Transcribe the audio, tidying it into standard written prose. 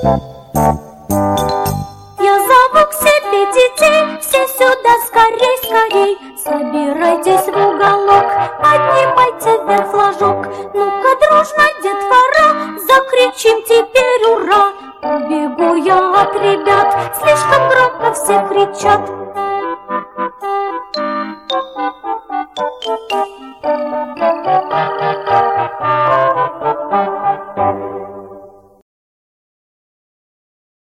Я зову к себе детей, все сюда скорей, скорей. Собирайтесь в уголок, поднимайте вверх флажок. Ну-ка, дружно, детвора, закричим теперь ура. Убегу я от ребят, слишком громко все кричат.